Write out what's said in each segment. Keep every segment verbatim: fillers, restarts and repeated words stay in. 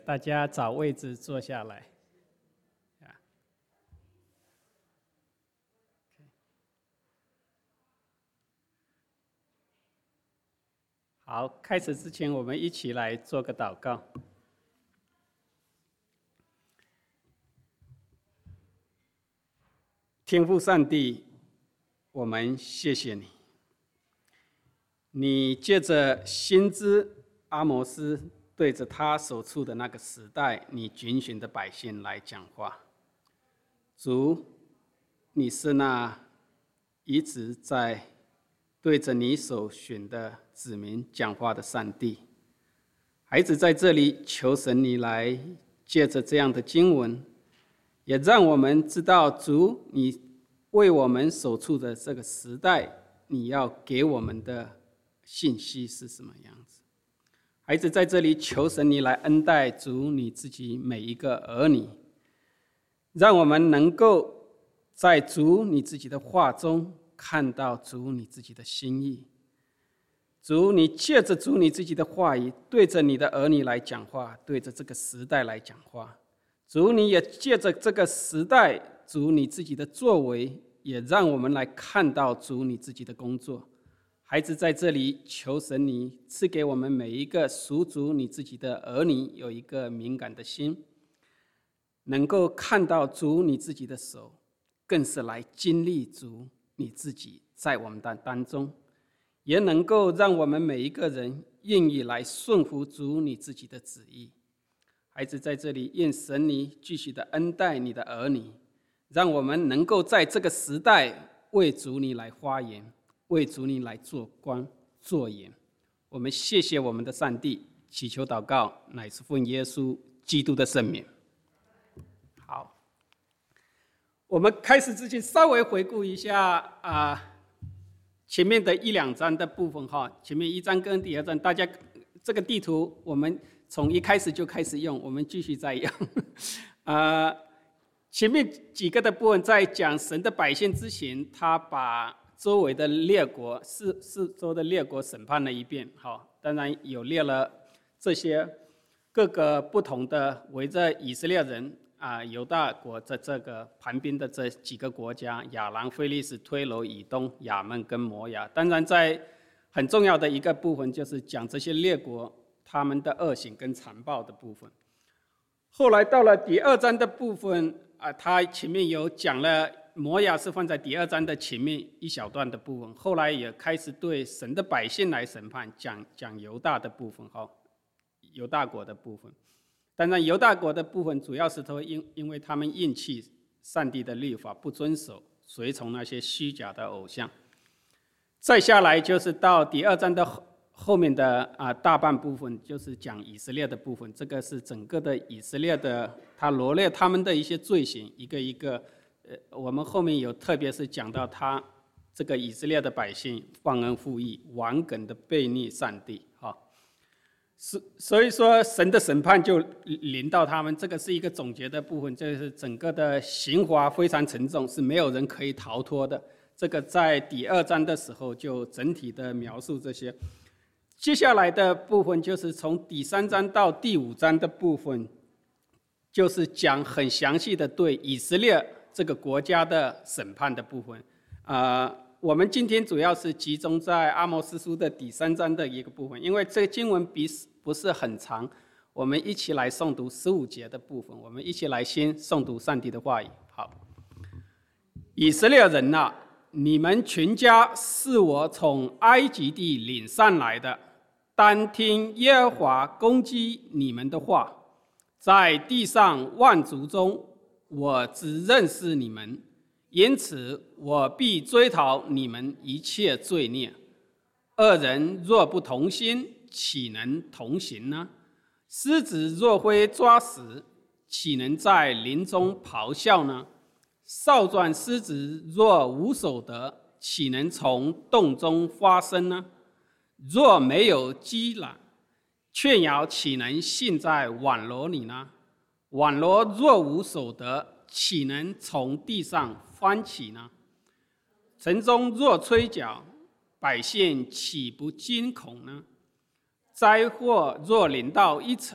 大家找位置坐下来。好，开始之前，我们一起来做个祷告。天父上帝，我们谢谢你，你借着先知阿摩斯对着他所处的那个时代，你拣选的百姓来讲话。主，你是那一直在对着你所选的子民讲话的上帝。孩子在这里求神你来借着这样的经文，也让我们知道主你为我们所处的这个时代，你要给我们的信息是什么样子。孩子在这里求神你来恩待主你自己每一个儿女，让我们能够在主你自己的话中看到主你自己的心意。主，你借着主你自己的话语，对着你的儿女来讲话，对着这个时代来讲话。主，你也借着这个时代，主你自己的作为，也让我们来看到主你自己的工作。孩子在这里求神你赐给我们每一个属主你自己的儿女有一个敏感的心，能够看到主你自己的手，更是来经历主你自己在我们的当中，也能够让我们每一个人愿意来顺服主你自己的旨意。孩子在这里，愿神你继续的恩待你的儿女，让我们能够在这个时代为主你来发言，为主你来做光做盐。我们谢谢我们的上帝，祈求祷告乃是奉耶稣基督的圣名。好，我们开始之前稍微回顾一下啊、呃，前面的一两章的部分哈，前面一章跟第二章，大家这个地图我们从一开始就开始用，我们继续再用。呃，前面几个的部分在讲神的百姓之前，他把周围的列国四四周的列国审判了一遍，好，当然有列了这些各个不同的围着以色列人啊，犹大国在这个旁边的这几个国家，亚兰、非利士、推罗、以东、亚扪跟摩押。当然，在很重要的一个部分就是讲这些列国他们的恶行跟残暴的部分。后来到了第二章的部分啊，他前面有讲了摩押是放在第二章的前面一小段的部分，后来也开始对神的百姓来审判，讲讲犹大的部分，哈，犹大国的部分。当然，犹大国的部分主要是说因因为他们厌弃上帝的律法，不遵守，随从那些虚假的偶像。再下来就是到第二章的后后面的啊大半部分，就是讲以色列的部分。这个是整个的以色列的，他罗列他们的一些罪行，一个一个。呃，我们后面有特别是讲到他这个以色列的百姓忘恩负义，顽梗的悖逆上帝，哈。所以说神的审判就临到他们，这个是一个总结的部分，这是整个的刑罚非常沉重，是没有人可以逃脱的。这个在第二章的时候就整体的描述这些。接下来的部分就是从第三章到第五章的部分，就是讲很详细的对以色列这个国家的审判的部分。啊、呃，我们今天主要是集中在阿摩司书的第三章的一个部分，因为这个经文比不是很长，我们一起来诵读十五节的部分。我们一起来先诵读上帝的话语。好，以色列人啊，你们全家是我从埃及地领上来的，当听耶和华攻击你们的话。在地上万族中，我只认识你们，因此我必追讨你们一切罪孽。二人若不同心，岂能同行呢？狮子若非抓死，岂能在林中咆哮呢？少壮狮子若无所得，岂能从洞中发声呢？若没有激染，雀鸟岂能信在网罗里呢？网罗若无所得，岂能从地上翻起呢？城中若吹角，百姓岂不惊恐呢？灾祸若临到一城，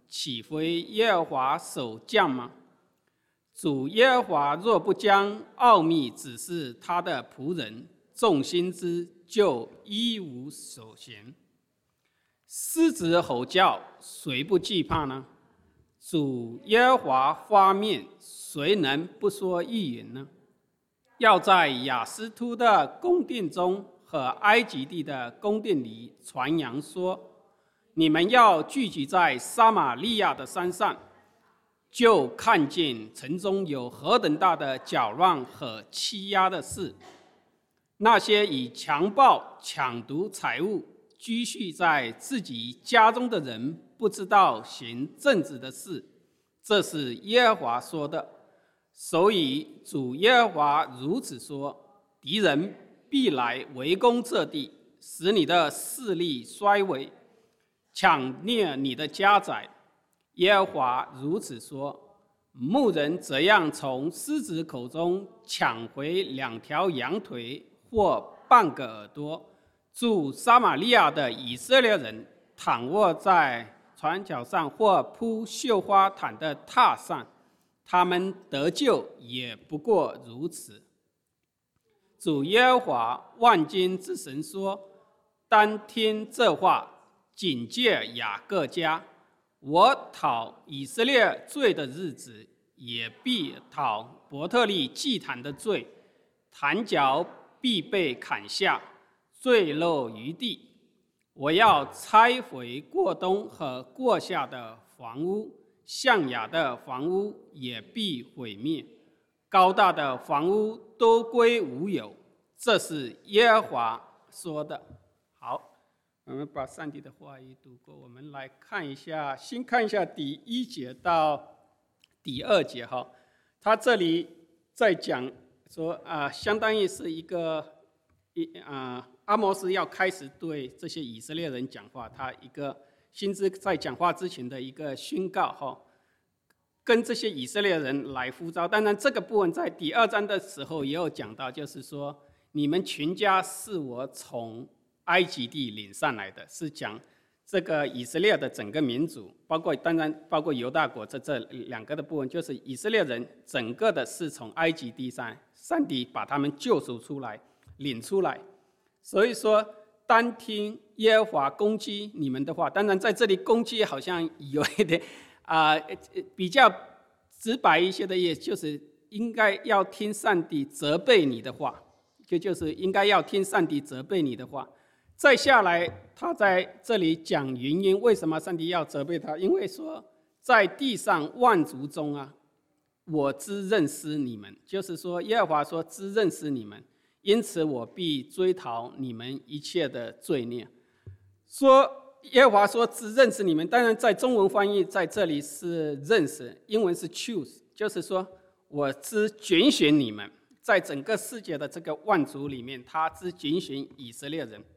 岂非耶和华守将吗？主耶和华若不将奥秘指示他的仆人，众先知就一无所嫌。狮子吼叫，谁不惧怕呢？主耶和华发面，谁能不说预言呢？要在亚斯突的宫殿中和埃及地的宫殿里传扬说，你们要聚集在撒玛利亚的山上，就看见城中有何等大的搅乱和欺压的事。那些以强暴、抢夺财物积蓄在自己家中的人，不知道行正直的事，这是耶和华说的。所以主耶和华如此说：敌人必来围攻这地，使你的势力衰微，抢掠你的家宅。耶和华如此说：牧人怎样从狮子口中抢回两条羊腿或半个耳朵，住撒玛利亚的以色列人躺卧在船脚上或铺绣花毯的榻上，他们得救也不过如此。主耶和华万军之神说：当听这话，警戒雅各家。我讨以色列罪的日子，也必讨伯特利祭坛的罪，坛脚必被砍下，坠落于地。我要拆毁过东和过夏的房屋，象牙的房屋也必毁灭，高大的房屋都归无有。这是耶和华说的。好，我们把上帝的话语读过，我们来看一下，先看一下第一节到第二节哈。他这里在讲说啊，相当于是一个一啊，阿摩斯要开始对这些以色列人讲话，他一个先知在讲话之前的一个宣告哈，跟这些以色列人来呼召。当然，这个部分在第二章的时候也有讲到，就是说你们全家是我从埃及地领上来的，是讲这个以色列的整个民族，包括当然包括犹大国这这两个的部分，就是以色列人整个的是从埃及地上，上帝把他们救赎出来，领出来。所以说，当听耶和华攻击你们的话，当然在这里攻击好像有一点啊、呃、比较直白一些的，也就是应该要听上帝责备你的话。就就是应该要听上帝责备你的话。再下来，他在这里讲原因，为什么上帝要责备他？因为说在地上万族中啊，我知认识你们，就是说耶和华说知认识你们，因此我必追讨你们一切的罪孽。说耶和华说知认识你们，当然在中文翻译在这里是认识，英文是 choose， 就是说我知拣选你们。在整个世界的这个万族里面，他只拣选以色列人。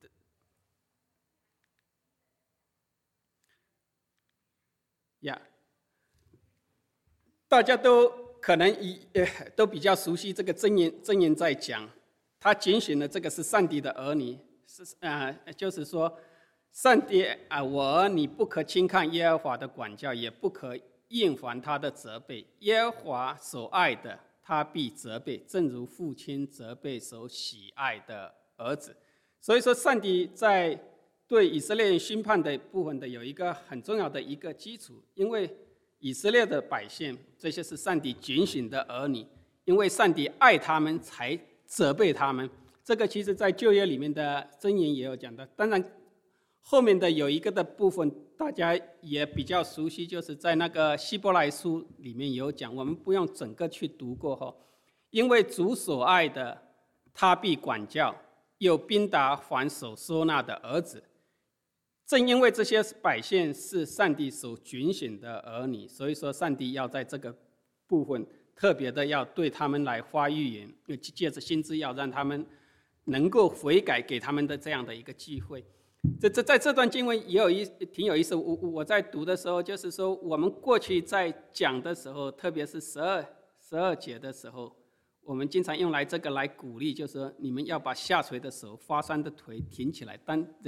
呀、yeah. 大家都可能呃都比较熟悉这个箴言，箴言在讲，他拣选的这个是上帝的儿女，是啊、呃，就是说，上帝啊、呃，我儿你不可轻看耶和华的管教，也不可厌烦他的责备。耶和华所爱的，他必责备，正如父亲责备所喜爱的儿子。所以说，上帝在对以色列人宣判的部分的有一个很重要的一个基础，因为以色列的百姓，这些是上帝拣选的儿女，因为上帝爱他们才责备他们。这个其实在旧约里面的箴言也有讲到。当然，后面的有一个的部分大家也比较熟悉，就是在那个希伯来书里面有讲，我们不用整个去读过后，因为主所爱的，他必管教，又鞭打凡所收纳的儿子。正因为这些百姓是上帝所拣选的儿女，所以说上帝要在这个部分特别的要对他们来发预言，借着先知要让他们能够悔改，给他们的这样的一个机会。这这在这段经文也有一挺有意思。我我在读的时候，就是说我们过去在讲的时候，特别是十二十二节的时候，我们经常用来这个来鼓励，就是说你们要把下垂的手、发酸的腿挺起来。当人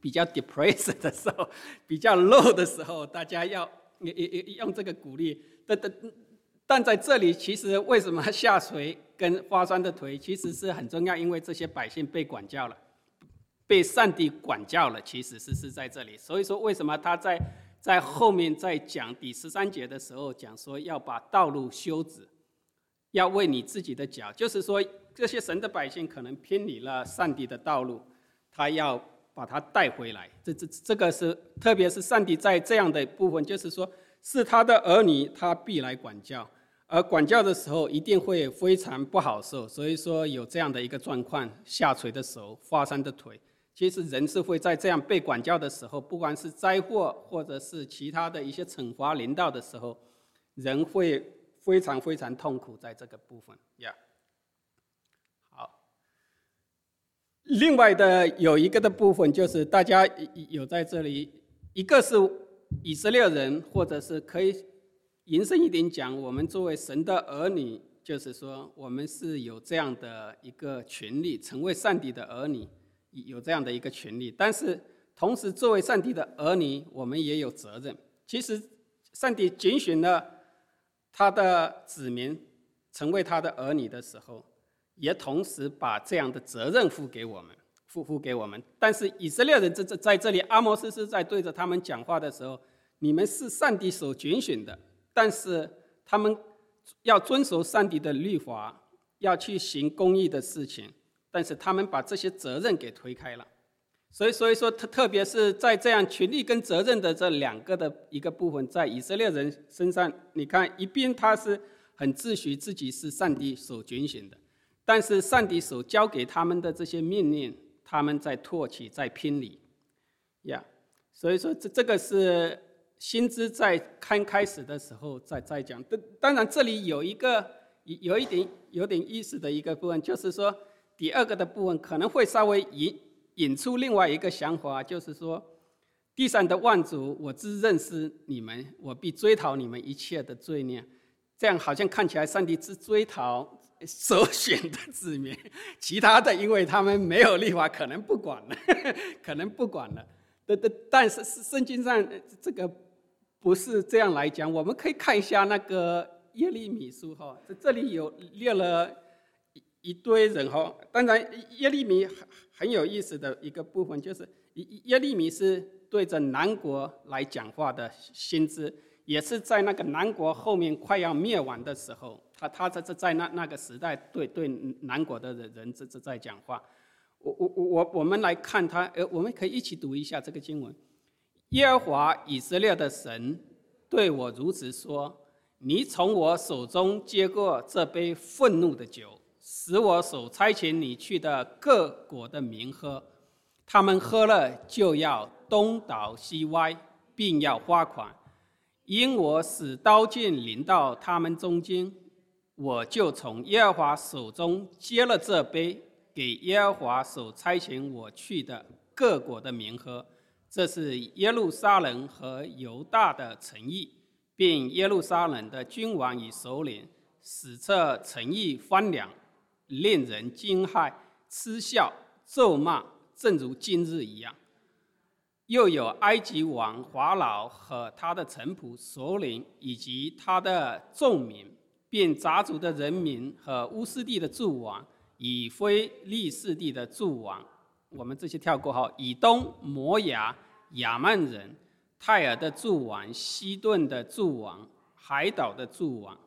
比较 depressed 的时候，比较 low 的时候，大家要用这个鼓励。但但但在这里，其实为什么下垂跟发酸的腿其实是很重要，因为这些百姓被管教了，被上帝管教了，其实是是在这里。所以说，为什么他在在后面在讲第十三节的时候讲说要把道路修直，要为你自己的脚，就是说这些神的百姓可能偏离了上帝的道路，他要把他带回来。这这这个是，特别是上帝在这样的部分，就是说是他的儿女，他必来管教。而管教的时候一定会非常不好受，所以说有这样的一个状况，下垂的手，发酸的腿。其实人是会在这样被管教的时候，不管是灾祸或者是其他的一些惩罚临到的时候，人会非常非常痛苦在这个部分呀。Yeah. 好，另外的有一个的部分就是大家有在这里，一个是以色列人，或者是可以延伸一点讲，我们作为神的儿女，就是说我们是有这样的一个权利，成为上帝的儿女，有这样的一个权利。但是同时作为上帝的儿女，我们也有责任。其实上帝拣选了他的子民成为他的儿女的时候，也同时把这样的责任付给我们，付付给我们。但是以色列人在在这里，阿摩斯是在对着他们讲话的时候，你们是上帝所拣选的，但是他们要遵守上帝的律法，要去行公义的事情，但是他们把这些责任给推开了。所以所以说特特别是在这样权利跟责任的这两个的一个部分，在以色列人身上，你看一边他是很自诩自己是上帝所拣选的，但是上帝所交给他们的这些命令，他们在唾弃，在偏离呀。Yeah. 所以说这这个是先知在刚开始的时候在在讲。当然这里有一个有一点有点意思的一个部分，就是说第二个的部分可能会稍微引引出另外一个想法，就是说地上的万族，我只认识你们，我必追讨你们一切的罪孽。这样好像看起来上帝只追讨首选的子民，其他的因为他们没有律法，可能不管了，可能不管了。但是圣经上这个不是这样来讲。我们可以看一下那个耶利米书哈，这里有列了一堆人哈。当然耶利米很有意思的一个部分，就是耶利米是对着南国来讲话的先知，也是在那个南国后面快要灭亡的时候，他他在在那那个时代对对南国的人这这在讲话。我我我我们来看他，呃，我们可以一起读一下这个经文。耶和华以色列的神对我如此说：你从我手中接过这杯愤怒的酒，使我所差遣你去的各国的民喝，他们喝了就要东倒西歪，并要发狂。因我使刀剑临到他们中间，我就从耶和华手中接了这杯，给耶和华所差遣我去的各国的民喝。这是耶路撒冷和犹大的诚意，并耶路撒冷的君王与首领，使这诚意荒凉，令人惊骇、嗤笑、咒骂，正如今日一样。又有埃及王法老和他的臣仆、首领以及他的众民，并杂族的人民和乌斯地的诸王，以非利士地的诸王，我们这些跳过后，以东、摩押、亚曼人、泰尔的诸王、西顿的诸王、海岛的诸王，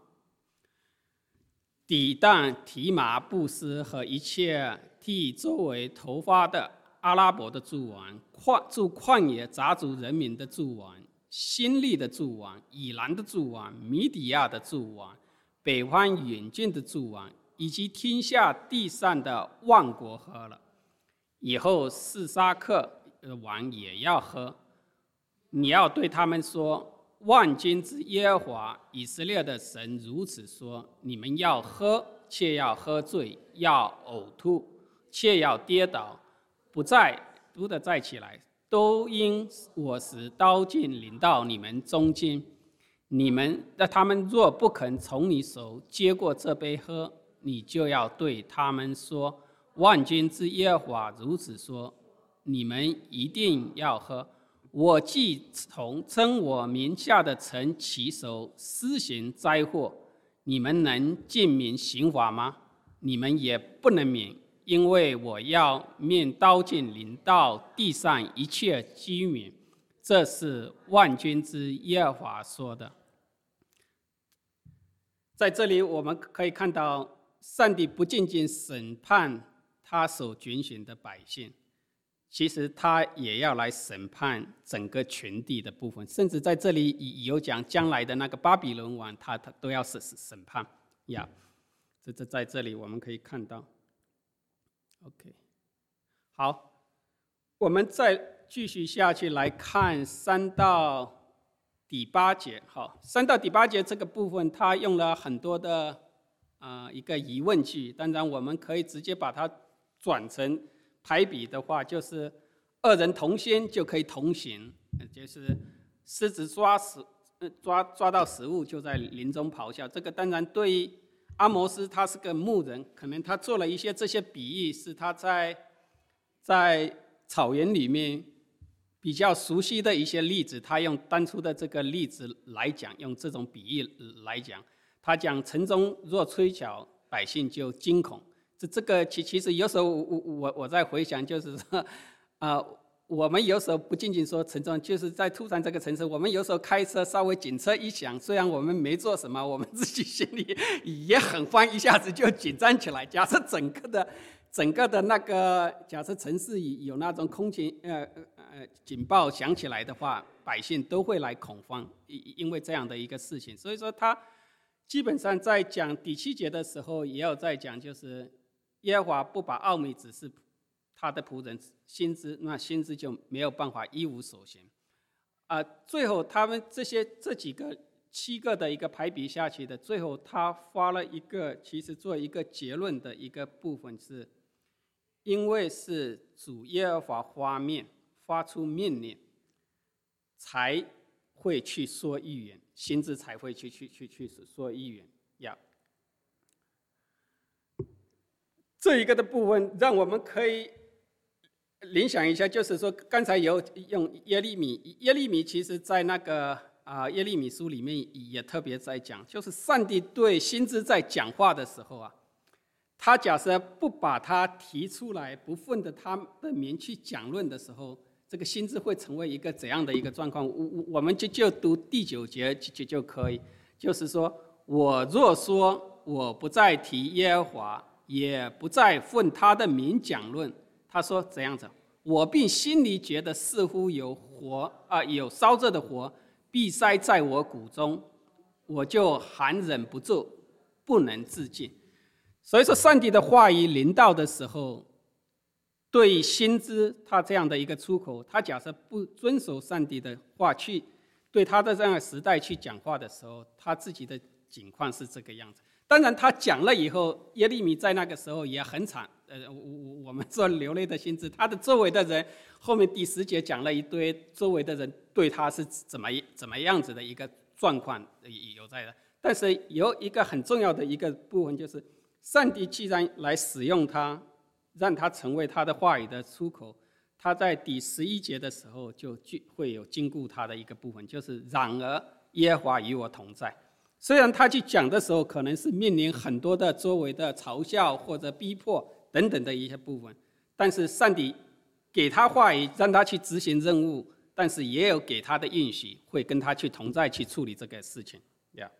抵挡提马布斯和一切替周围头发的阿拉伯的诸王，住旷野杂族人民的诸王，新利的诸王，以兰的诸王，米底亚的诸王，北方远近的诸王，以及天下地上的万国喝了。以后示沙克王也要喝。你要对他们说：万军之耶和华以色列的神如此说：你们要喝，却要喝醉；要呕吐，却要跌倒，不再不得再起来，都因我使刀剑临到你们中间。你们那他们若不肯从你手接过这杯喝，你就要对他们说：万军之耶和华如此说： 你们一定要喝。我既从称我名下的城起手施行灾祸，你们能尽免刑罚吗？你们也不能免，因为我要面刀剑临到地上一切居民。这是万军之耶和华说的。在这里我们可以看到，上帝不仅仅审判他所拣选的百姓，其实他也要来审判整个全地的部分，甚至在这里有讲将来的那个巴比伦王，他他都要审审判呀。这这在这里我们可以看到。OK， 好，我们再继续下去来看三到第八节。好，三到第八节这个部分，他用了很多的啊、呃、一个疑问句，当然我们可以直接把它转成排比的话，就是二人同心就可以同行，就是狮子抓食抓抓到食物就在林中咆哮。这个当然对于阿摩斯他是个牧人，可能他做了一些这些比喻，是他在在草原里面比较熟悉的一些例子，他用当初的这个例子来讲，用这种比喻来讲，他讲城中若吹角，百姓就惊恐。这这个其其实有时候我我我在回想，就是说，啊、呃，我们有时候不仅仅说城中，就是在突然这个城市，我们有时候开车稍微警车一响，虽然我们没做什么，我们自己心里也很慌，一下子就紧张起来。假设整个的整个的那个，假设城市有那种空警呃呃警报响起来的话，百姓都会来恐慌，因为这样的一个事情。所以说他基本上在讲第七节的时候，也有在讲，就是耶和华不把奥秘指示他的仆人先知，那先知就没有办法一无所行。啊、呃，最后他们这些这几个七个的一个排比下去的，最后他发了一个，其实做一个结论的一个部分是，因为是主耶和华发面发出命令，才会去说预言，先知才会去去去去说预言呀。这一个的部分，让我们可以联想一下，就是说，刚才有用耶利米，耶利米其实在那个啊、呃、耶利米书里面也特别在讲，就是上帝对先知在讲话的时候啊，他假设不把他提出来，不奉着他的名去讲论的时候，这个先知会成为一个怎样的一个状况？我我们就就读第九节就就可以，就是说，我若说我不再提耶和华，也不再奉他的名讲论。他说怎样子？我并心里觉得似乎有火啊、呃，有烧着的火，必塞在我骨中，我就含忍不住，不能自禁。所以说，上帝的话语临到的时候，对先知他这样的一个出口，他假设不遵守上帝的话，去对他的这样的时代去讲话的时候，他自己的境况是这个样子。当然，他讲了以后，耶利米在那个时候也很惨。呃，我我们说流泪的先知，他的周围的人，后面第十节讲了一堆周围的人对他是怎么怎么样子的一个状况有在的。但是有一个很重要的一个部分，就是上帝既然来使用他，让他成为他的话语的出口，他在第十一节的时候就会有经顾他的一个部分，就是然而耶和华与我同在。虽然他去讲的时候，可能是面临很多的周围的嘲笑或者逼迫等等的一些部分，但是上帝给他话语，让他去执行任务，但是也有给他的应许，会跟他去同在去处理这个事情。Yeah.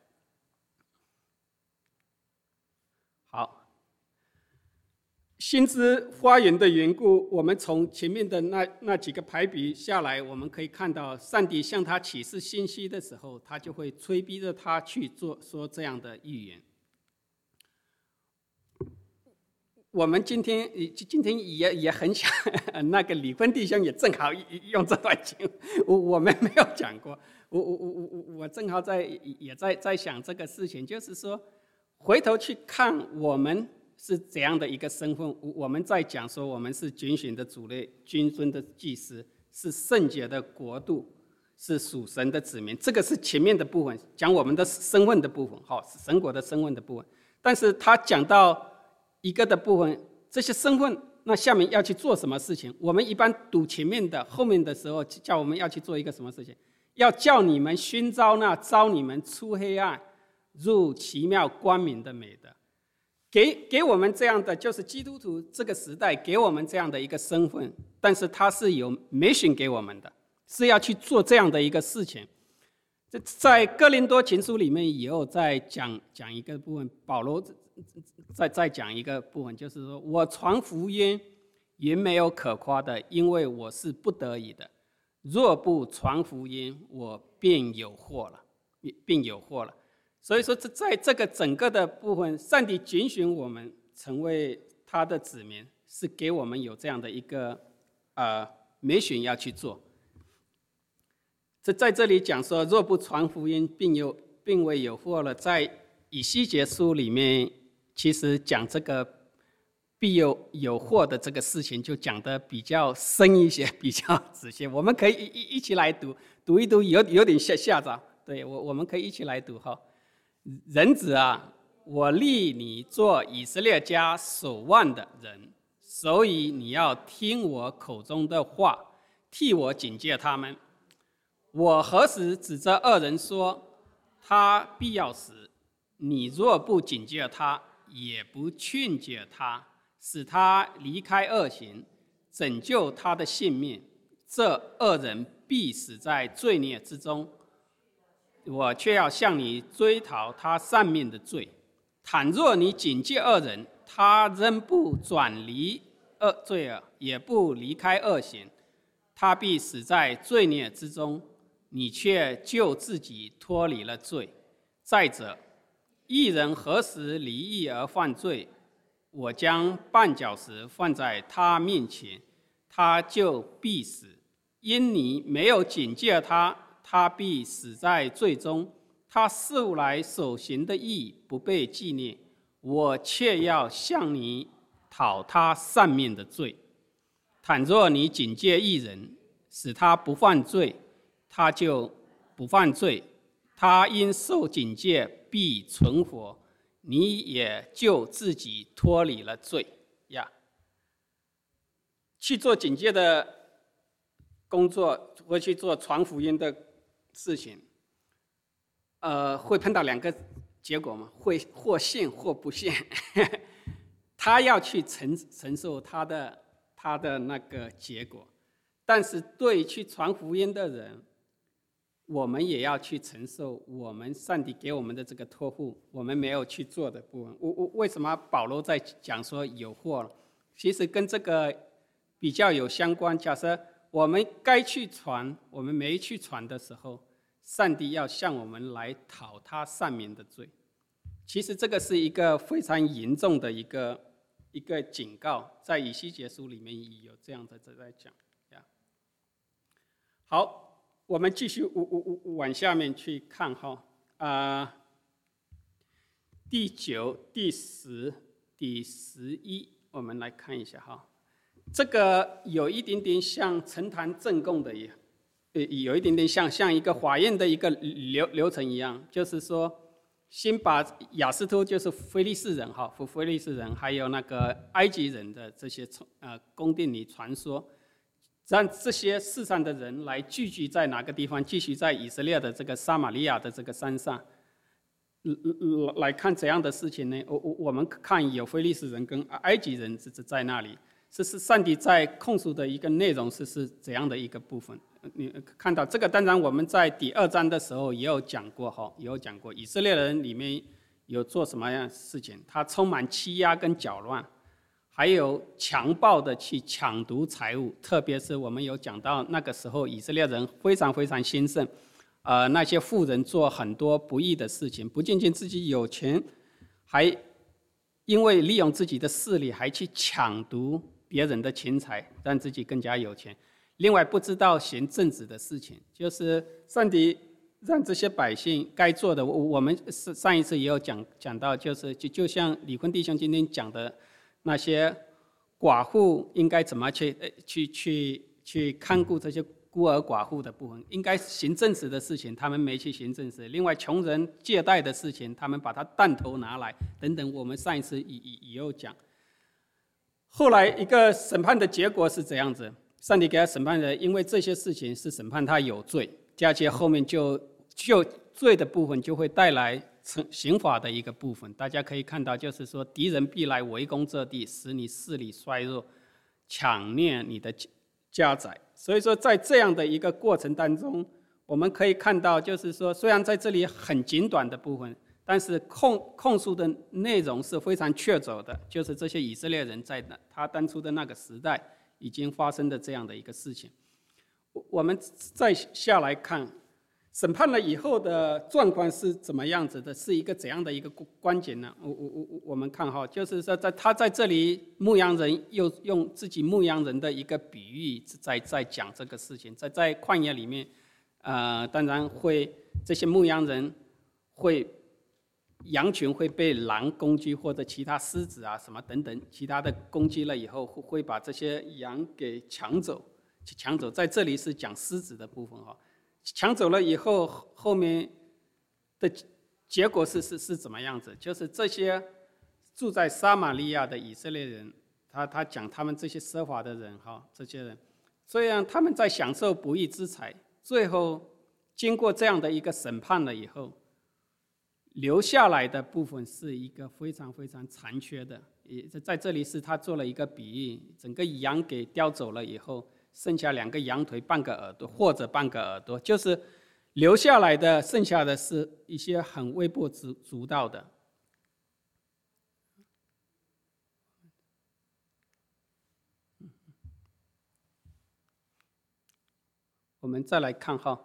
好，先知发言的缘故，我们从前面的那那几个排比下来，我们可以看到，上帝向他启示信息的时候，他就会催逼着他去做说这样的预言。我们今天今天也也很想，那个李坤弟兄也正好用这段经，我我们没有讲过，我我我我我正好在也在在想这个事情，就是说回头去看我们是怎样的一个身份，我们在讲说我们是拣选的主类，君尊的祭司，是圣洁的国度，是属神的子民，这个是前面的部分，讲我们的身份的部分，好，是神国的身份的部分。但是他讲到一个的部分，这些身份， 那下面要去做什么事情？我们一般读前面的、后面的时候，叫我们要去做一个什么事情？要叫你们熏召那召你们出黑暗入奇妙光明的美德。给给我们这样的，就是基督徒这个时代给我们这样的一个身份，但是他是有 mission 给我们的，是要去做这样的一个事情。在哥林多前书里面以后再讲讲一个部分，保罗再再讲一个部分，就是说我传福音原没有可夸的，因为我是不得已的。若不传福音，我便有祸了，便有祸了。所以说，在这个整个的部分，上帝拣选我们成为他的子民，是给我们有这样的一个呃mission要去做。这在这里讲说，若不传福音，并有并为有祸了。在以西结书里面，其实讲这个必有有祸的这个事情，就讲得比较深一些，比较仔细。我们可以一一起来读读一读，有有点吓吓着。对我，我们可以一起来读哈。人子啊，我立你做以色列家守望的人，所以你要听我口中的话，替我警戒他们。我何时指着恶人说他必要死？你若不警戒他，也不劝解他，使他离开恶行，拯救他的性命，这恶人必死在罪孽之中。我却要向你追讨他上面的罪。倘若你警戒恶人，他仍不转离恶罪恶，也不离开恶行，他必死在罪孽之中，你却救自己脱离了罪。再者，义人何时离义而犯罪？我将绊脚石放在他面前，他就必死。因你没有警戒他，他必死在罪中。他素来所行的义不被纪念，我却要向你讨他上面的罪。倘若你警戒义人，使他不犯罪，他就不犯罪。他因受警戒必存活，你也就自己脱离了罪呀。去做警戒的工作，或去做传福音的事情，呃，会碰到两个结果嘛，会或信或不信。他要去承承受他的他的那个结果，但是对去传福音的人，我们也要去承受我们上帝给我们的这个托付，我们没有去做的部分。我我为什么保罗在讲说有祸了？其实跟这个比较有相关。假设我们该去传，我们没去传的时候，上帝要向我们来讨他上面的罪。其实这个是一个非常严重的一个一个警告，在以西结书里面有这样的在讲。好，我们继续往下面去看哈，啊、呃，第九、第十、第十一，我们来看一下哈。这个有一点点像呈堂证供的也，呃，有一点点像像一个法院的一个流流程一样，就是说，先把亚斯突就是非利士人哈，非利士人还有那个埃及人的这些呃宫殿里传说。让这些世上的人来聚集在哪个地方？聚集在以色列的这个撒玛利亚的这个山上，来看怎样的事情呢？我我我们看有非利士人跟埃及人是在那里，这是上帝在控诉的一个内容是是怎样的一个部分？你看到这个，当然我们在第二章的时候也有讲过哈，也有讲过以色列人里面有做什么样的事情？他充满欺压跟搅乱。还有强暴的去抢夺财物，特别是我们有讲到那个时候以色列人非常非常兴盛，呃，那些富人做很多不义的事情，不仅仅自己有钱，还因为利用自己的势力，还去抢夺别人的钱财，让自己更加有钱。另外，不知道行正直的事情，就是上帝让这些百姓该做的，我我们上一次也有讲讲到，就是就就像李坤弟兄今天讲的。那些寡妇应该怎么去去去去看顾这些孤儿寡妇的部分？应该行正直的事情，他们没去行正直。另外，穷人借贷的事情，他们把他弹头拿来等等。我们上一次也也也有讲。 后来一个审判的结果是这样子，上帝给他审判的，因为这些事情是审判他有罪，加且后面就就罪的部分就会带来刑罚的一个部分。大家可以看到，就是说敌人必来围攻这地，使你势力衰弱，抢掠你的家宅。所以说在这样的一个过程当中，我们可以看到，就是说虽然在这里很简短的部分，但是控控诉的内容是非常确凿的，就是这些以色列人在他当初的那个时代已经发生的这样的一个事情。我们再下来看审判了以后的状况是怎么样子的，是一个怎样的一个关键呢？我我我我们看哈，就是说在他在这里牧羊人又用自己牧羊人的一个比喻在在讲这个事情，在在旷野里面，呃，当然会这些牧羊人会羊群会被狼攻击或者其他狮子啊什么等等其他的攻击了以后，会把这些羊给抢走，抢走。在这里是讲狮子的部分哈。抢走了以后，后面的结果是是是怎么样子？就是这些住在撒玛利亚的以色列人，他他讲他们这些奢华的人哈，这些人，虽然他们在享受不义之财，最后经过这样的一个审判了以后，留下来的部分是一个非常非常残缺的。也在这里是他做了一个比喻，整个羊给叼走了以后，剩下两个羊腿、半个耳朵或者半个耳朵，就是留下来的，剩下的是一些很微不足道的。我们再来看哈，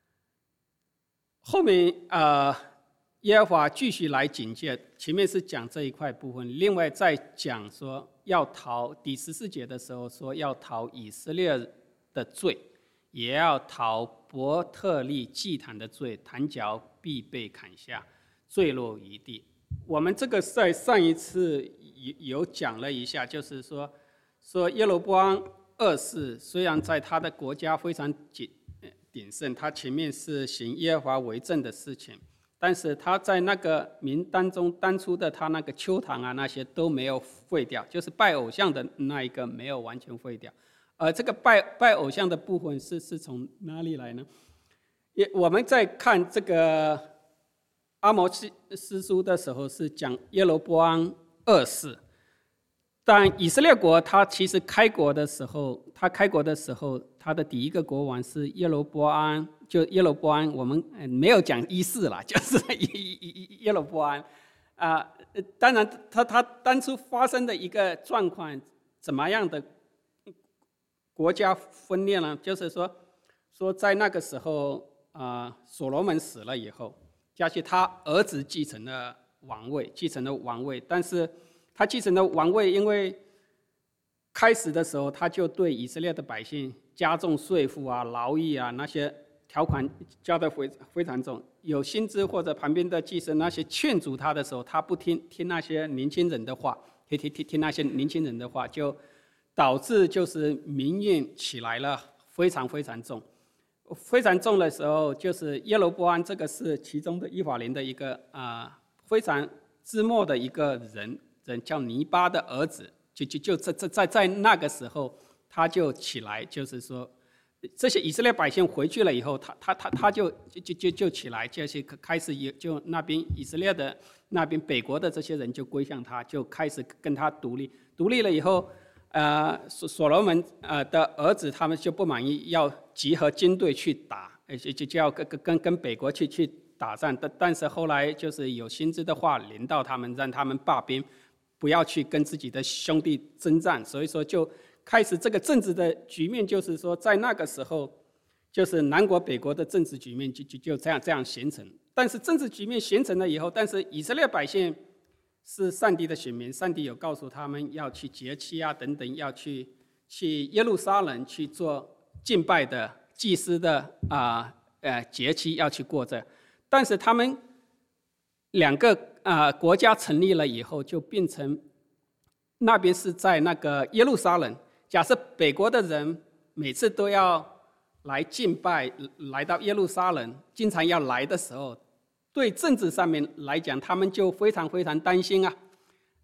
后面呃，耶和华继续来警戒，前面是讲这一块部分，另外再讲说要逃第十四节的时候说要逃以色列的罪，也要逃伯特利祭坛的罪，坛脚必被砍下，坠落于地。我们这个在上一次有讲了一下，就是说说耶罗波安二世虽然在他的国家非常鼎盛，他前面是行耶和华为正的事情，但是他在那个民当中当初的他那个邱堂啊那些都没有废掉，就是拜偶像的那一个没有完全废掉。而这个拜拜偶像的部分是是从哪里来呢？也我们在看这个阿摩司书的时候是讲耶罗波安二世，但以色列国他其实开国的时候，他开国的时候，他的第一个国王是耶罗波安，就耶罗波安，我们没有讲一世啦，就是耶罗波安啊。当然他他当初发生的一个状况怎么样的国家分裂呢？就是说说在那个时候啊，所罗门死了以后，加上他儿子继承了王位，继承了王位，但是他继承了王位，因为开始的时候他就对以色列的百姓加重税赋啊、劳役啊那些条款加得非非常重，有薪资或者旁边的祭司那些劝阻他的时候，他不听听那些年轻人的话，听听听听那些年轻人的话，就导致就是民怨起来了，非常非常重。非常重的时候，就是耶罗波安这个是其中的以法莲的一个啊、呃、非常之末的一个人，人叫尼巴的儿子，就就就在在在那个时候，他就起来，就是说，这些以色列百姓回去了以后，他他他他就就就就起来，就是开始也就那边以色列的那边北国的这些人就归向他，就开始跟他独立，独立了以后。呃，所所罗门呃的儿子他们就不满意，要集合军队去打，就就要跟跟跟北国去去打仗。但但是后来就是有先知的话临到他们，让他们罢兵，不要去跟自己的兄弟征战。所以说就开始这个政治的局面，就是说在那个时候，就是南国北国的政治局面就就就这样这样形成。但是政治局面形成了以后，但是以色列百姓是上帝的选民，上帝有告诉他们要去节期啊等等，要去去耶路撒冷去做敬拜的祭司的啊 呃, 呃节期要去过这，但是他们两个啊、呃、国家成立了以后，就变成那边是在那个耶路撒冷。假设北国的人每次都要来敬拜，来到耶路撒冷，经常要来的时候。对政治上面来讲，他们就非常非常担心啊，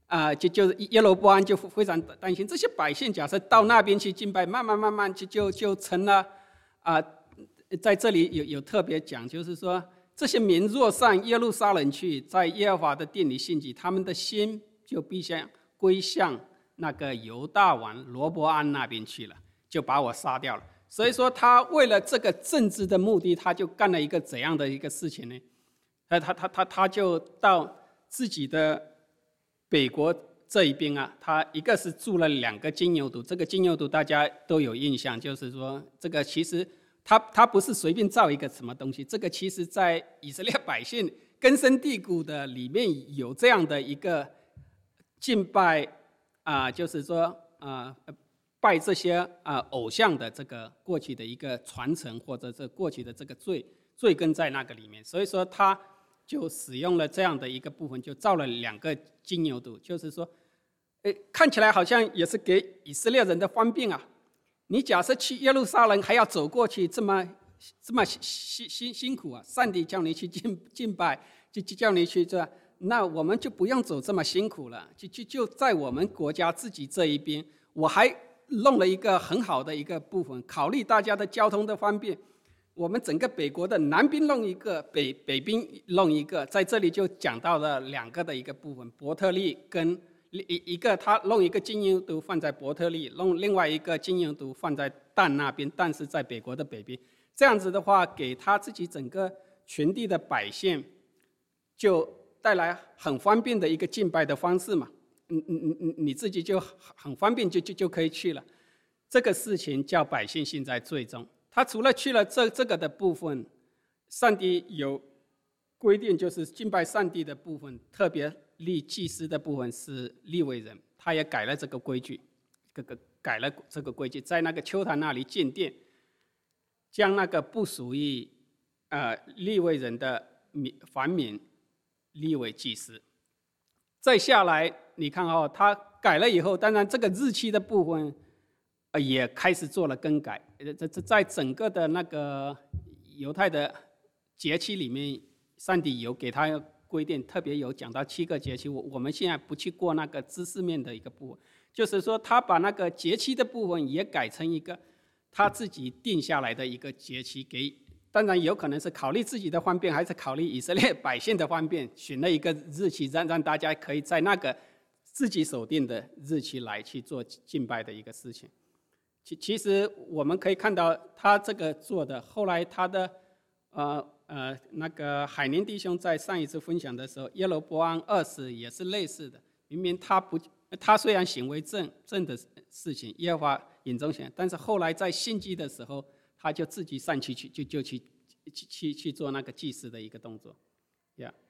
啊、就就是耶罗波安就非常担心，这些百姓假设到那边去敬拜，慢慢慢慢就就就成了啊、在这里有有特别讲，就是说这些民若上耶路撒冷去，在耶和华的殿里献祭，他们的心就必向归向那个犹大王罗伯安那边去了，就把我杀掉了。所以说，他为了这个政治的目的，他就干了一个怎样的一个事情呢？他他他他他就到自己的北国这一边啊，他一个是铸了两个金牛犊，这个金牛犊大家都有印象，就是说这个其实他他不是随便造一个什么东西，这个其实在以色列百姓根深蒂固的里面有这样的一个敬拜啊、呃，就是说啊、呃、拜这些啊、呃、偶像的这个过去的一个传承，或者是过去的这个罪罪根在那个里面，所以说他就使用了这样的一个部分，就造了两个金牛犊，就是说，诶，看起来好像也是给以色列人的方便啊。你假设去耶路撒冷还要走过去，这么这么辛辛辛苦啊！上帝叫你去敬敬拜，就就叫你去这，那我们就不用走这么辛苦了，就就就在我们国家自己这一边，我还弄了一个很好的一个部分，考虑大家的交通的方便。我们整个北国的南边弄一个，北北边弄一个，在这里就讲到了两个的一个部分，伯特利跟一一个他弄一个金牛犊放在伯特利，弄另外一个金牛犊放在但那边，但是在北国的北边，这样子的话，给他自己整个全地的百姓就带来很方便的一个敬拜的方式嘛，你你你你自己就很方便就就就可以去了，这个事情叫百姓陷在罪中。他除了去了这这个的部分，上帝有规定，就是敬拜上帝的部分，特别立祭司的部分是利未人，他也改了这个规矩，这个改了这个规矩，在那个丘坛那里建殿，将那个不属于呃利未人的凡民立为祭司。再下来，你看哦，他改了以后，当然这个日期的部分。也开始做了更改，这这在整个的那个犹太的节期里面，上帝有给他规定，特别有讲到七个节期。我我们现在不去过那个知识面的一个部分，就是说他把那个节期的部分也改成一个他自己定下来的一个节期，给当然有可能是考虑自己的方便，还是考虑以色列百姓的方便，选了一个日期，让让大家可以在那个自己守定的日期来去做敬拜的一个事情。其其实我们可以看到他这个做的，后来他的呃呃那个海宁弟兄在上一次分享的时候，耶罗波安二世也是类似的。明明他不，他虽然行为正正的事情，耶和华眼中显，但是后来在献祭的时候，他就自己上去去就就去去去去做那个祭司的一个动作，呀、yeah.。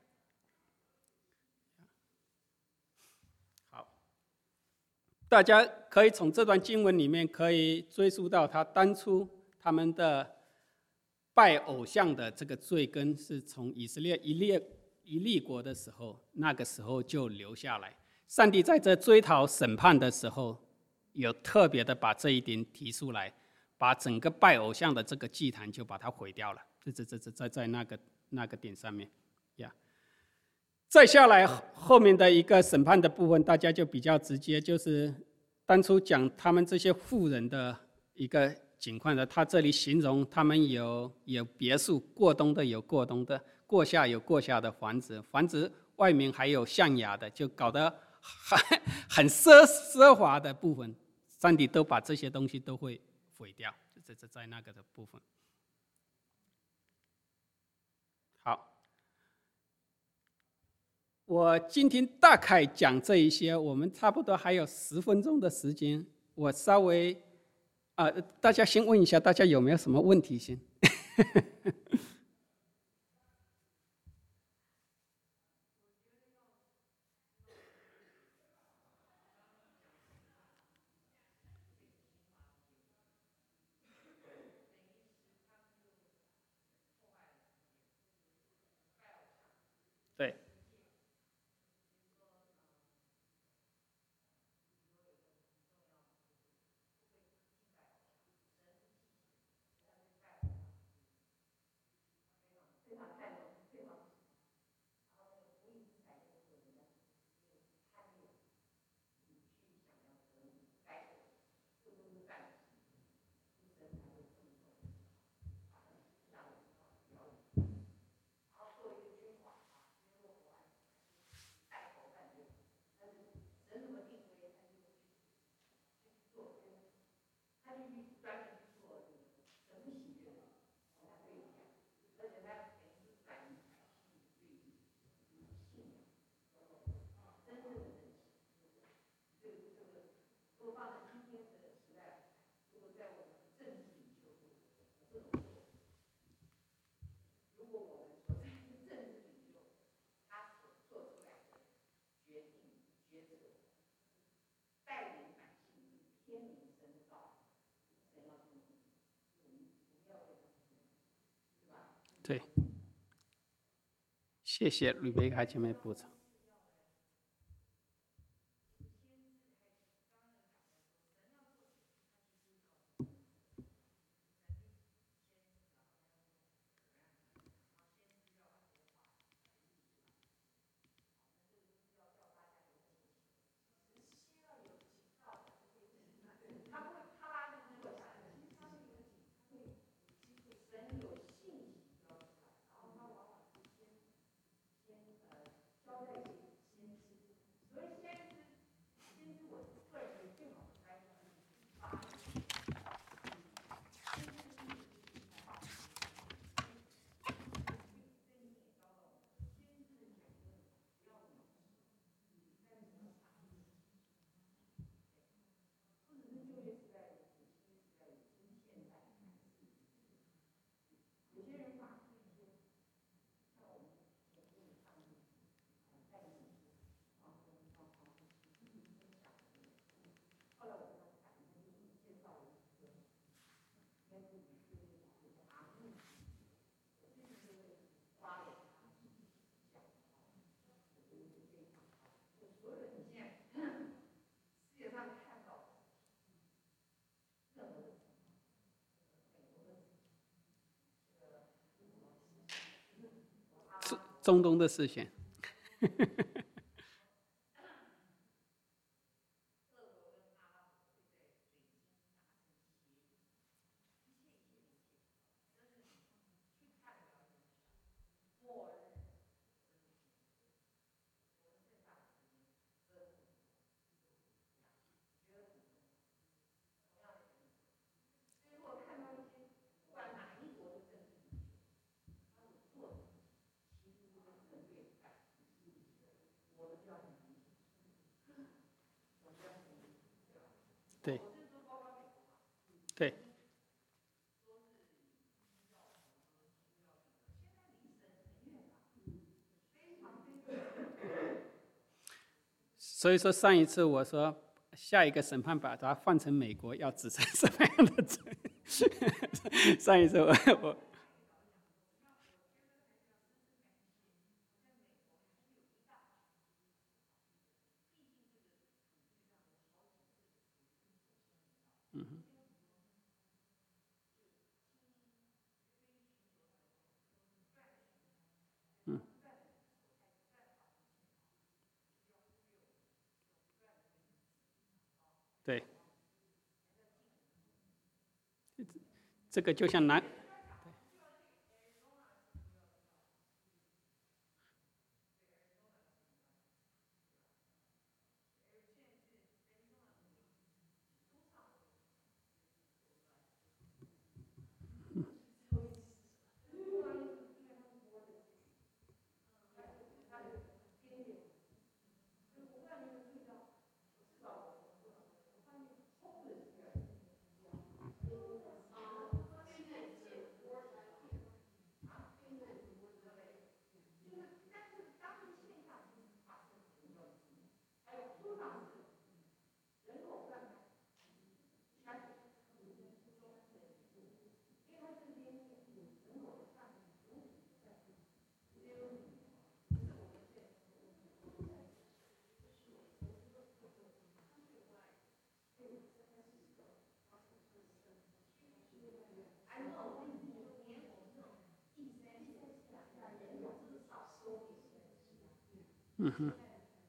大家可以从这段经文里面可以追溯到他当初他们的拜偶像的这个罪根，是从以色列一列一立国的时候，那个时候就留下来。上帝在这追讨审判的时候，有特别的把这一点提出来，把整个拜偶像的这个祭坛就把它毁掉了。这这这这在在那个那个点上面，呀、yeah.。再下来后面的一个审判的部分，大家就比较直接，就是当初讲他们这些富人的一个情况的，他这里形容他们有有别墅，过冬的有过冬的，过夏有过夏的房子，房子外面还有象牙的，就搞得很很奢奢华的部分，上帝都把这些东西都会毁掉，这这在那个的部分。好。我今天大概讲这一些，我们差不多还有十分钟的时间，我稍微啊、呃，大家先问一下，大家有没有什么问题先？对。 谢谢吕贝卡姐妹补充。中东的事情。对，对，所以说上一次我说下一个审判把它换成美国要指成什么样的罪？上一次我我对，这个就像南嗯哼，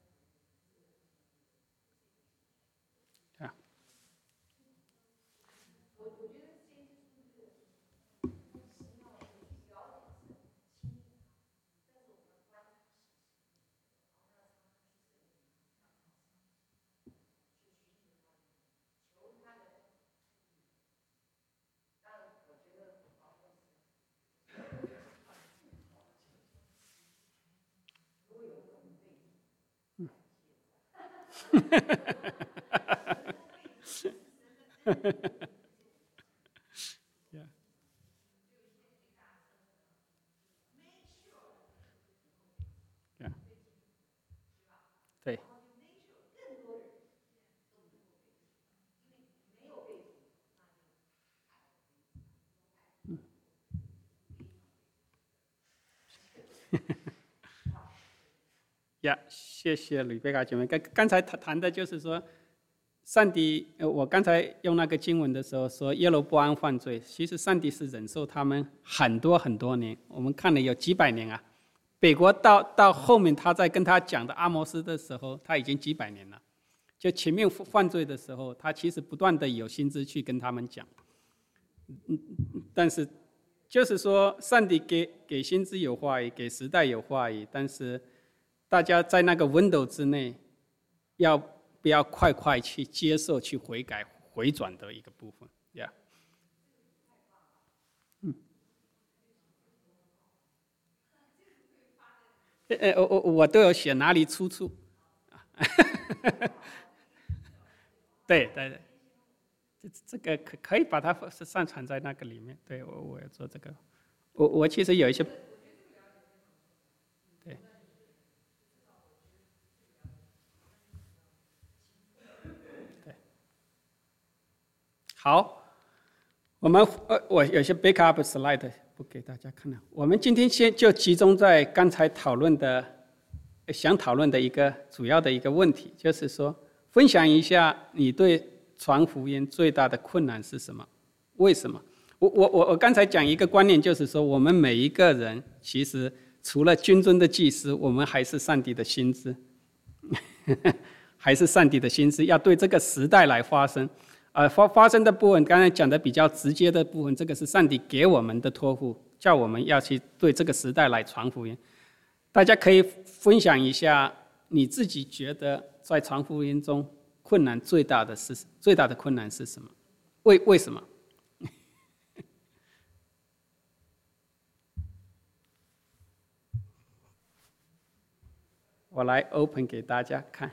啊，yeah，yeah，对， 呀，谢谢吕贝卡姐妹。刚刚才谈谈的就是说，上帝，我刚才用那个经文的时候说耶罗波安犯罪，其实上帝是忍受他们很多很多年，我们看了有几百年啊。北国到到后面他在跟他讲的阿摩斯的时候，他已经几百年了。就前面犯罪的时候，他其实不断的有先知去跟他们讲，但是就是说，上帝给给先知有话语，给时代有话语，但是大家在那个 window 之内，要不要快快去接受、去悔改、回转的一个部分，呀、yeah 嗯。呃，我我我都有写哪里出处，对对对，这这个可可以把它上传在那个里面。对，我我要做这个，我我其实有一些，对，对，好，我们呃我有些 backup slide 不给大家看了。我们今天先就集中在刚才讨论的，想讨论的一个主要的一个问题，就是说分享一下你对传福音最大的困难是什么？为什么？我我我我刚才讲一个观念，就是说我们每一个人其实除了君尊的祭司，我们还是上帝的先知，还是上帝的先知，要对这个时代来发声。呃，发发生的部分，刚才讲的比较直接的部分，这个是上帝给我们的托付，叫我们要去对这个时代来传福音。大家可以分享一下你自己觉得在传福音中困难最大的是最大的困难是什么？为为什么？我来 open 给大家看。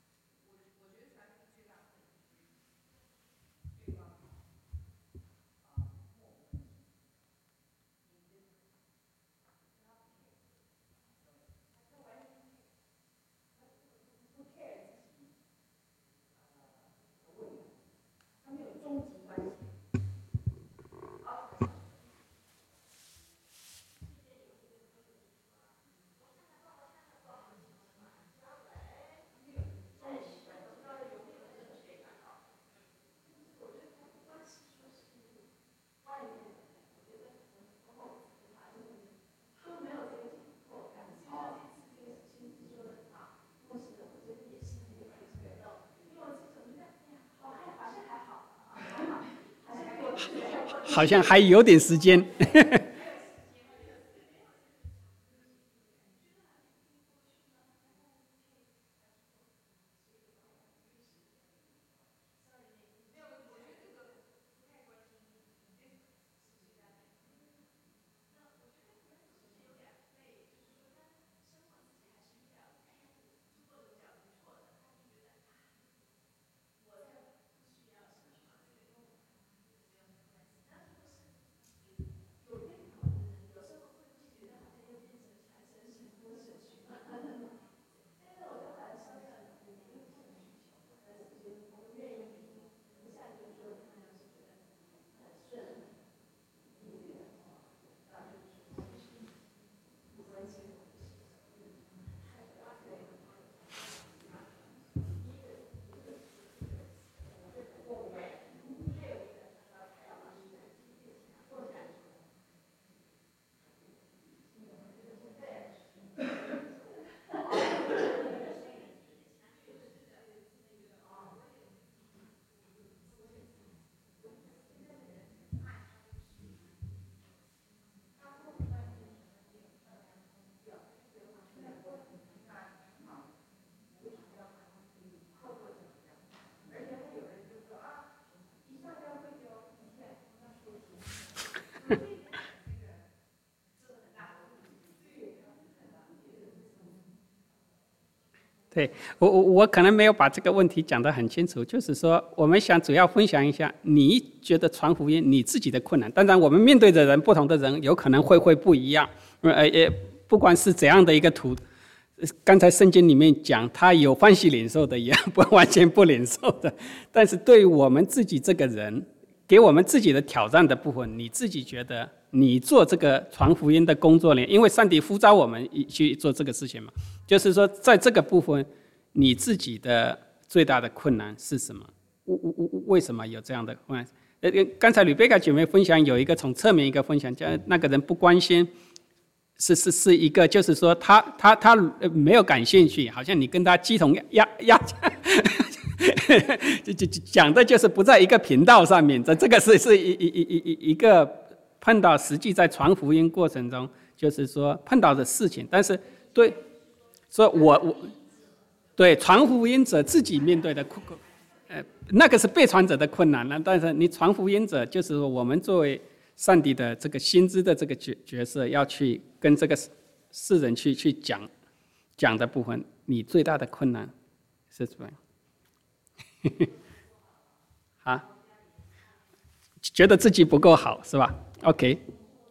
好像还有点时间。对，我我我可能没有把这个问题讲得很清楚，就是说我们想主要分享一下你觉得传福音你自己的困难。当然我们面对的人不同的人有可能会会不一样，呃也不管是怎样的一个图，刚才圣经里面讲他有欢喜领受的，也不完全不领受的。但是对于我们自己这个人，给我们自己的挑战的部分，你自己觉得你做这个传福音的工作呢？因为上帝呼召我们去做这个事情嘛，就是说在这个部分，你自己的最大的困难是什么？为什么有这样的困难？呃，刚才吕贝卡姐妹分享有一个从侧面一个分享，叫那个人不关心，是是是一个，就是说他他他没有感兴趣，好像你跟他鸡同鸭鸭。就就讲的就是不在一个频道上面，这这个是是一一一一一个碰到实际在传福音过程中，就是说碰到的事情，但是对，说我我对传福音者自己面对的困，呃，那个是被传者的困难了，但是你传福音者，就是说我们作为上帝的这个先知的这个角角色，要去跟这个世人去去讲讲的部分，你最大的困难是什么？啊，觉得自己不够好是吧 ？OK，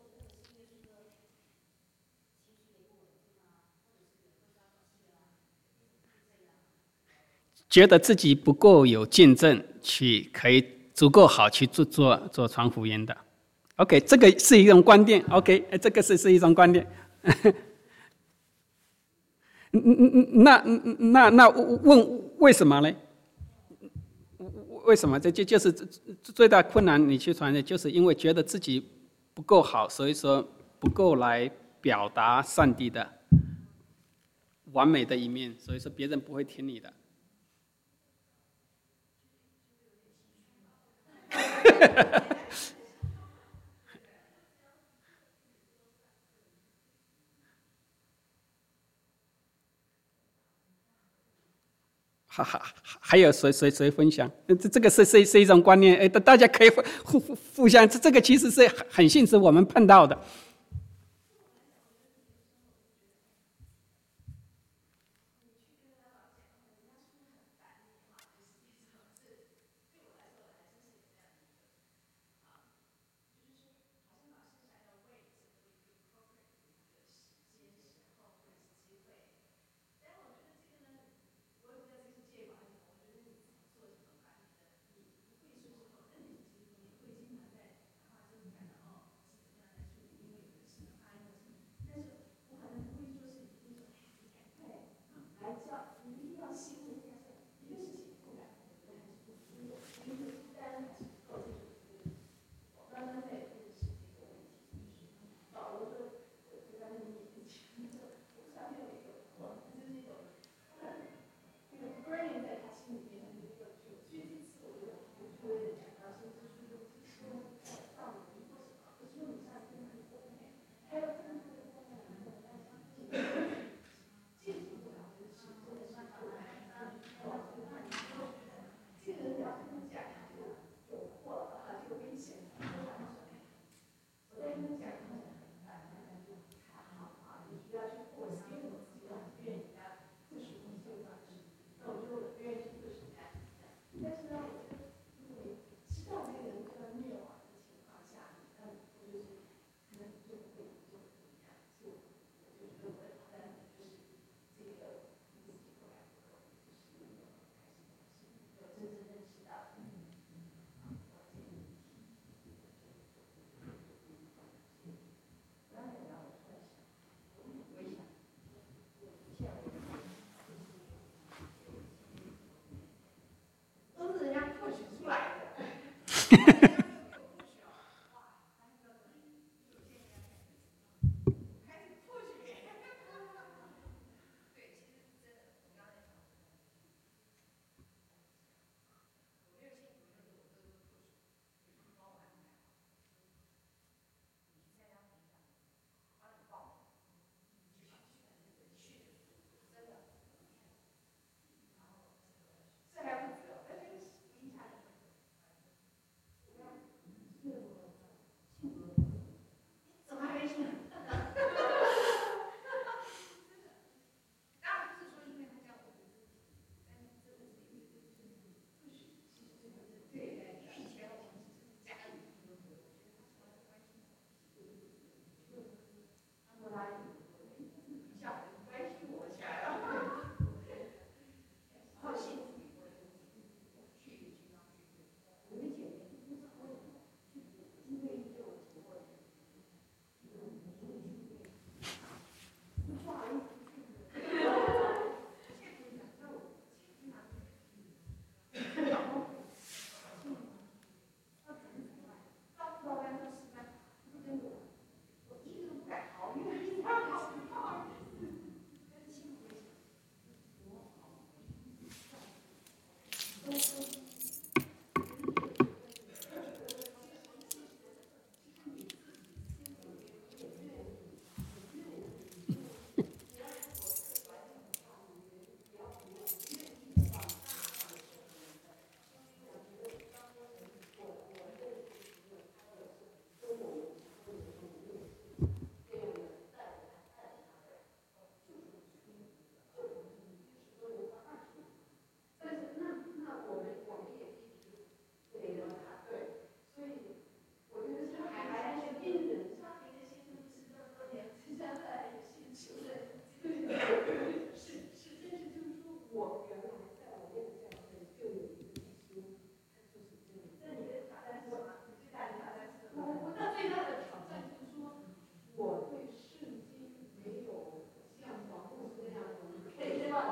觉得自己不够有见证，去可以足够好去做做做传福音的。OK， 这个是一种观点。OK， 这个是是一种观点。那那那问为什么呢？为什么？这就就是最大困难，你去传的，就是因为觉得自己不够好，所以说不够来表达上帝的完美的一面，所以说别人不会听你的。哈哈，还有谁谁谁分享？这这个是是是一种观念，哎，大家可以互互互相，这这个其实是很幸是我们碰到的。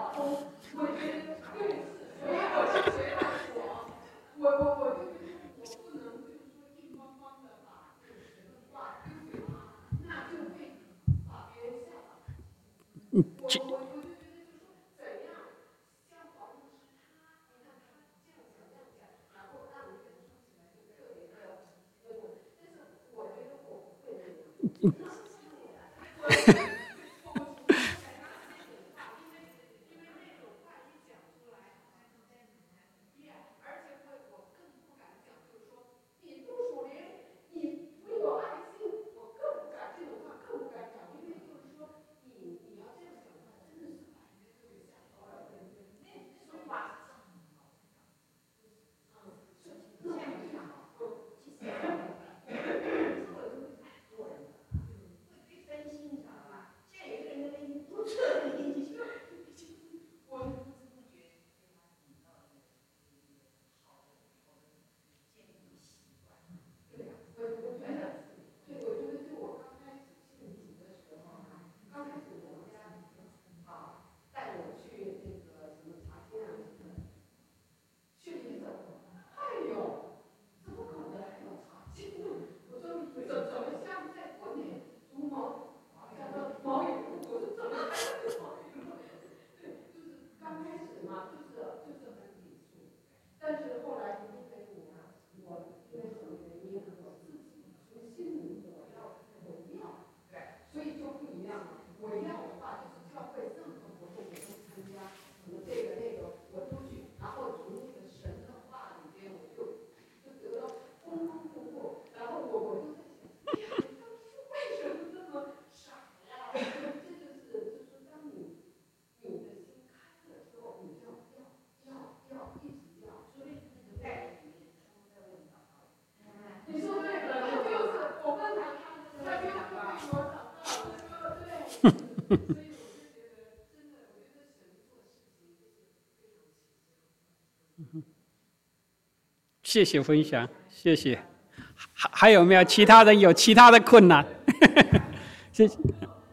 谢谢分享，谢谢。还还有没有其他人有其他的困难？谢谢。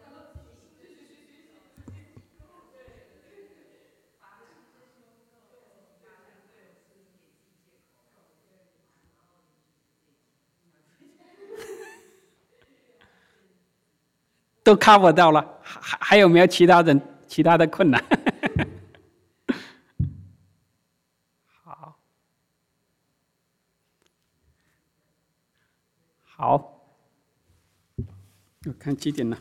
都 cover 到了，还还有没有其他人其他的困难？好，好，我看几点了？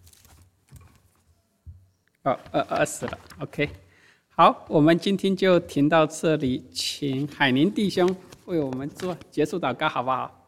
哦，二二十了 ，OK。好，我们今天就停到这里，请海宁弟兄为我们做结束祷告，好不好？